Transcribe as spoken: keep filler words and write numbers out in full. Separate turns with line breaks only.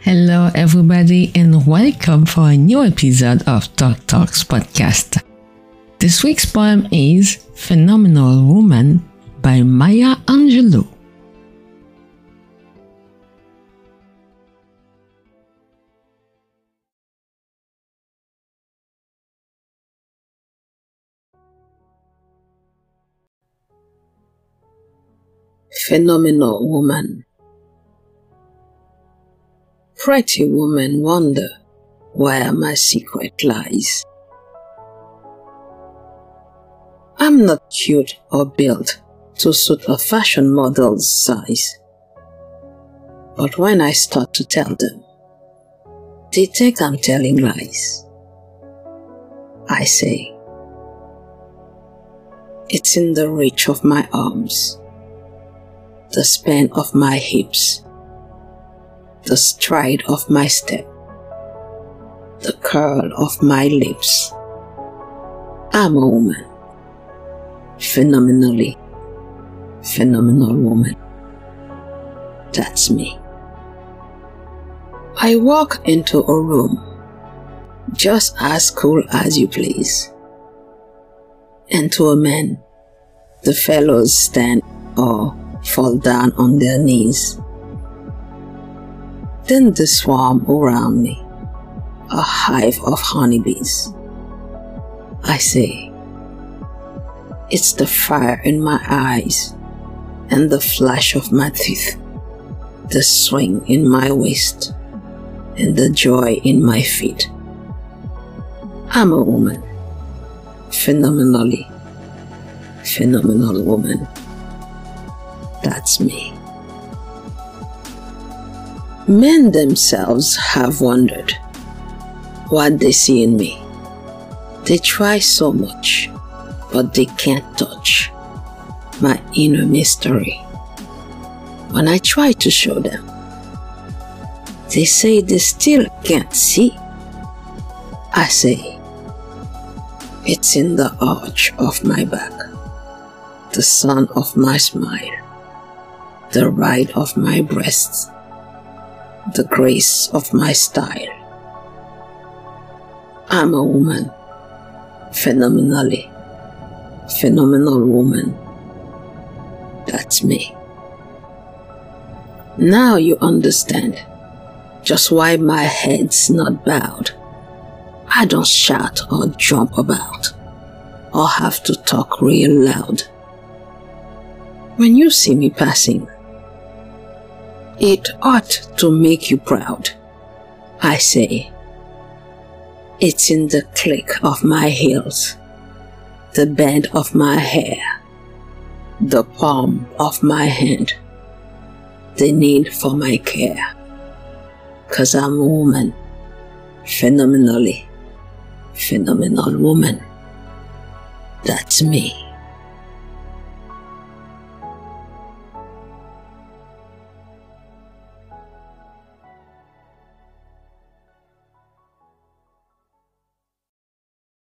Hello, everybody, and welcome for a new episode of Talk Talks podcast. This week's poem is Phenomenal Woman by Maya Angelou.
Phenomenal woman. Pretty woman wonder where my secret lies. I'm not cute or built to suit a fashion model's size. But when I start to tell them, they think I'm telling lies. I say, it's in the reach of my arms, the span of my hips, the stride of my step, the curl of my lips. I'm a woman. Phenomenally phenomenal woman. That's me. I walk into a room just as cool as you please. And to a man, the fellows stand or fall down on their knees. Then they swarm around me, a hive of honeybees. I say, it's the fire in my eyes and the flash of my teeth, the swing in my waist and the joy in my feet. I'm a woman, phenomenally phenomenal woman. That's me. Men themselves have wondered what they see in me. They try so much, but they can't touch my inner mystery. When I try to show them, they say they still can't see. I say, it's in the arch of my back, the sun of my smile, the ride of my breasts, the grace of my style. I'm a woman, phenomenally phenomenal woman. That's me. Now you understand just why my head's not bowed. I don't shout or jump about or have to talk real loud. When you see me passing, it ought to make you proud. I say, it's in the click of my heels, the bend of my hair, the palm of my hand, the need for my care. 'Cause I'm a woman, phenomenally phenomenal woman. That's me.